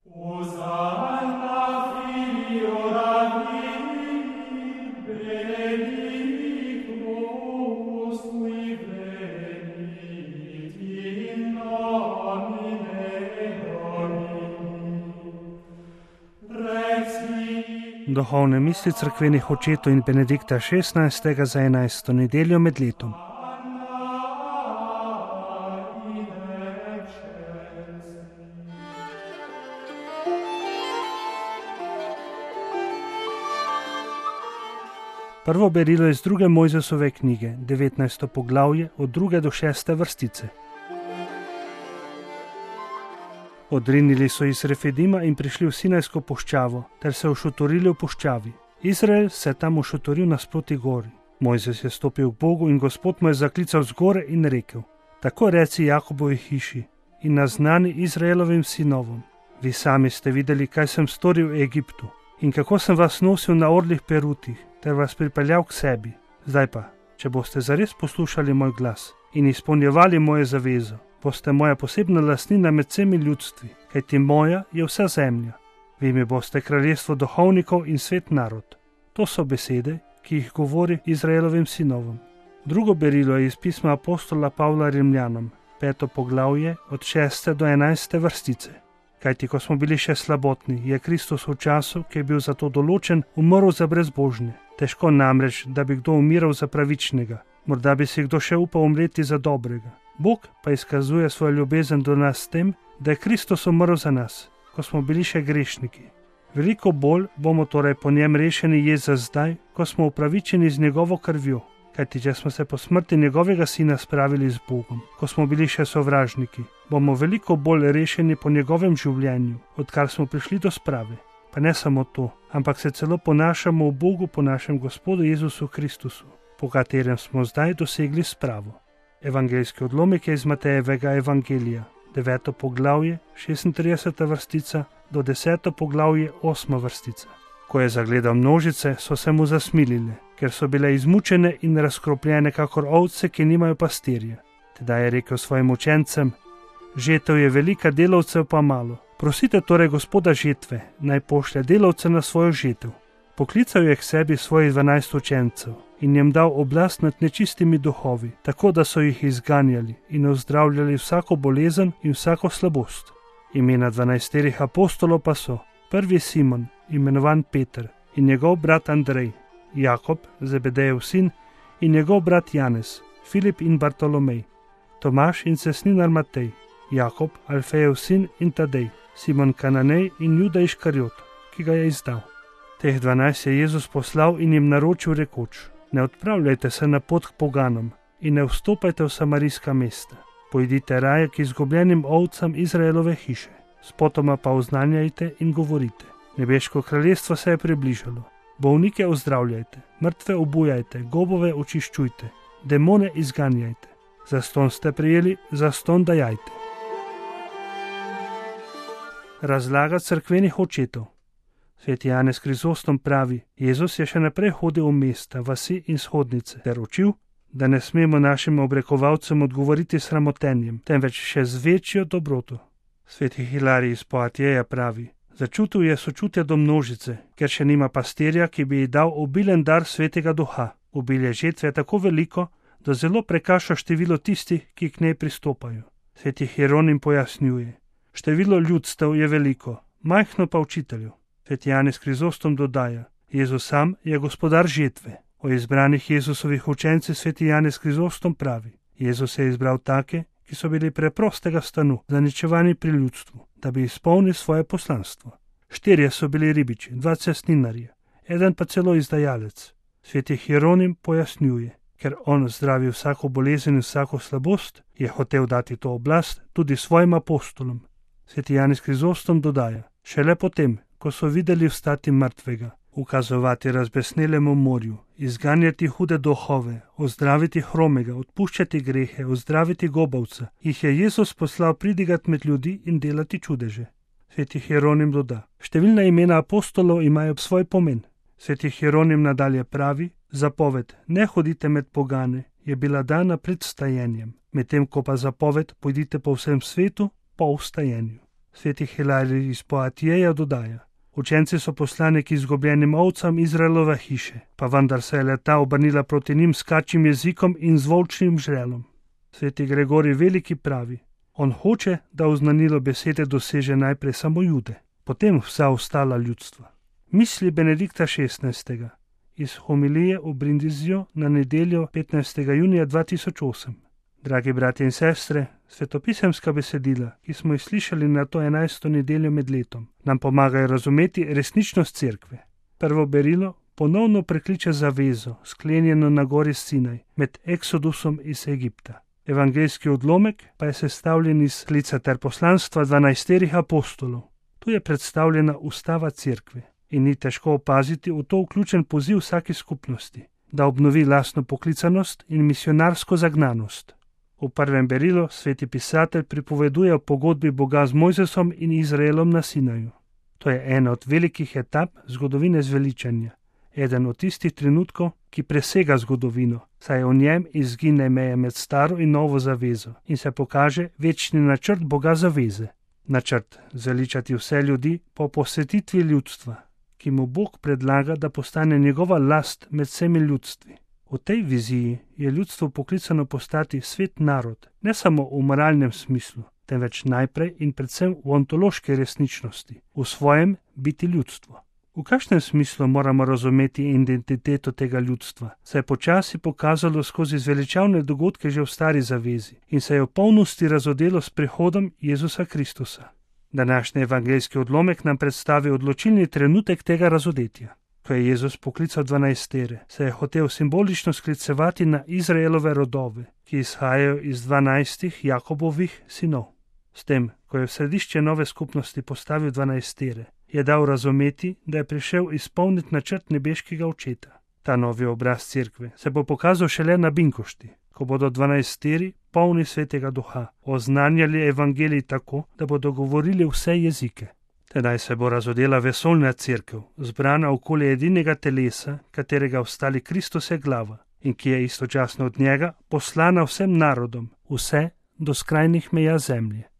Duhovne misli cerkvenih očetov in Benedikta XVI. Za 11. nedeljo med letom. Prvo berilo iz 2. Mojzesove knjige, 19. poglavje, od 2. do 6. vrstice. Odrinili so iz Refidima in prišli v Sinajsko puščavo, ter se ušutorili v puščavi. Izrael se tam ušutoril nasproti gori. Mojzes je stopil k Bogu in Gospod mu je zaklical z gore in rekel: Tako reci Jakobovi hiši in naznani Izraelovim sinovom. Vi sami ste videli, kaj sem storil v Egiptu in kako sem vas nosil na orlih perutih, ter vas pripeljal k sebi. Zdaj pa, če boste zares poslušali moj glas in izpolnjevali mojo zavezo, boste moja posebna lastnina med vsemi ljudstvi, kajti moja je vsa zemlja. Vi mi boste kraljestvo duhovnikov in svet narod. To so besede, ki jih govori Izraelovim sinovom. Drugo berilo je iz pisma apostola Pavla Rimljanom, 5. poglavje, od 6. do 11. vrstice. Kajti, ko smo bili še slabotni, je Kristus v času, ki je bil za to določen, umrl za brezbožne. Težko namreč, da bi kdo umiral za pravičnega. Morda bi si kdo še upal umreti za dobrega. Bog pa izkazuje svojo ljubezen do nas s tem, da je Kristus umrl za nas, ko smo bili še grešniki. Veliko bolj bomo torej po njem rešeni jeza zdaj, ko smo upravičeni z njegovo krvjo. Kajti, če smo se po smrti njegovega sina spravili z Bogom, ko smo bili še sovražniki, bomo veliko bolj rešeni po njegovem življenju, odkar smo prišli do sprave. Pa ne samo to, ampak se celo ponašamo v Bogu po našem Gospodu Jezusu Kristusu, po katerem smo zdaj dosegli spravo. Evangeljski odlomek je iz Matejevega evangelija, 9. poglavje, 36. vrstica do 10. poglavje, 8. vrstica. Ko je zagledal množice, so se mu zasmilile, ker so bile izmučene in razkropljene kakor ovce, ki nimajo pastirja. Tedaj je rekel svojim učencem: Žetev je velika, delavcev pa malo. Prosite torej Gospoda žetve, naj pošlje delavce na svojo žetev. Poklical je k sebi svojih 12 učencev in jim dal oblast nad nečistimi duhovi, tako da so jih izganjali in ozdravljali vsako bolezen in vsako slabost. Imena 12 apostolov pa so: prvi Simon, imenovan Peter, in njegov brat Andrej, Jakob, Zebedejev sin, in njegov brat Janez, Filip in Bartolomej, Tomaš in cesninar Matej, Jakob, Alfejev sin in Tadej, Simon Kananej in Juda Iškariot, ki ga je izdal. Teh 12 je Jezus poslal in jim naročil rekoč: Ne odpravljajte se na pot k poganom in ne vstopajte v samarijska mesta. Pojdite raje k izgubljenim ovcam Izraelove hiše. Spotoma pa oznanjajte in govorite: Nebeško kraljestvo se je približalo. Bolnike ozdravljajte, mrtve obujajte, gobove očiščujte, demone izganjajte. Zastonj ste prijeli, zastonj dajajte. Razlaga cerkvenih očetov. Sveti Janez Krizostom pravi: Jezus je še naprej hodil v mesta, vasi in shodnice ter učil, da ne smemo našim obrekovalcem odgovoriti s sramotenjem, temveč še z večjo dobroto. Sveti Hilarij iz Poatjeja pravi: Začutil je sočutje do množice, ker še nima pastirja, ki bi ji dal obilen dar svetega duha. Obilje žetve je tako veliko, da zelo prekaša število tistih, ki k njej pristopajo. Sveti Hieronim pojasnjuje: Število ljudstev je veliko, majhno pa učiteljev. Sveti Janez Krizostom dodaja: Jezus sam je gospodar žetve. O izbranih Jezusovih učencih sveti Janez Krizostom pravi: Jezus je izbral take, ki so bili preprostega stanu, zaničevani pri ljudstvu, da bi izpolnili svoje poslanstvo. 4 so bili ribiči, 2 cestninarji, 1 pa celo izdajalec. Sveti Hieronim pojasnjuje: Ker on zdravi vsako bolezen in vsako slabost, je hotel dati to oblast tudi svojim apostolom. Sveti Janez Krizostom dodaja: Šele potem, ko so videli vstati mrtvega, ukazovati razbesnelemu morju, izganjati hude duhove, ozdraviti hromega, odpuščati grehe, ozdraviti gobavca, jih je Jezus poslal pridigat med ljudi in delati čudeže. Sveti Hieronim doda: Številna imena apostolov imajo svoj pomen. Sveti Hieronim nadalje pravi: Zapoved ne hodite med pogane je bila dana pred vstajenjem, medtem ko pa zapoved pojdite po vsem svetu po vstajenju. Sveti Hilarij iz Poatijeja dodaja: Učenci so poslani k izgubljenim ovcam Izraelove hiše, pa vendar se je le-ta obrnila proti njim s kačjim jezikom in z volčnim žrelom. Sveti Gregorij Veliki pravi: On hoče, da oznanilo besede doseže najprej samo Jude, potem vsa ostala ljudstva. Misli Benedikta XVI. Iz homilije v Brindiziju na nedeljo 15. junija 2008. Dragi bratje in sestre, svetopisemska besedila, ki smo jih slišali na to 11. nedeljo med letom, nam pomagajo razumeti resničnost cerkve. Prvo berilo ponovno prekliče zavezo, sklenjeno na gori Sinaj, med eksodusom iz Egipta. Evangeljski odlomek pa je sestavljen iz klica ter poslanstva 12 apostolov. Tu je predstavljena ustava cerkve in ni težko opaziti v to vključen poziv vsaki skupnosti, da obnovi lastno poklicanost in misionarsko zagnanost. V prvem berilu sveti pisatelj pripoveduje o pogodbi Boga z Mojzesom in Izraelom na Sinaju. To je ena od velikih etap zgodovine zveličanja, eden od tistih trenutkov, ki presega zgodovino, saj v njem izgine meje med staro in novo zavezo in se pokaže večni načrt Boga zaveze. Načrt zveličati vse ljudi po posvetitvi ljudstva, ki mu Bog predlaga, da postane njegova last med vsemi ljudstvi. V tej viziji je ljudstvo poklicano postati svet narod, ne samo v moralnem smislu, temveč najprej in predvsem v ontološki resničnosti, v svojem biti ljudstvo. V kakšnem smislu moramo razumeti identiteto tega ljudstva, saj je počasi pokazalo skozi zveličavne dogodke že v stari zavezi in se je v polnosti razodelo s prihodom Jezusa Kristusa. Današnji evangeljski odlomek nam predstavi odločilni trenutek tega razodetja. Ko je Jezus poklical 12, se je hotel simbolično sklicevati na Izraelove rodove, ki izhajajo iz 12 Jakobovih sinov. S tem, ko je v središče nove skupnosti postavil 12, je dal razumeti, da je prišel izpolniti načrt nebeškega očeta. Ta novi obraz cerkve se bo pokazal šele na Binkošti, ko bodo 12 polni svetega duha oznanjali evangelij tako, da bodo govorili vse jezike. Tedaj se bo razodela vesoljna cerkev, zbrana okoli edinega telesa, katerega ostali Kristus je glava in ki je istočasno od njega poslana vsem narodom, vse do skrajnih meja zemlje.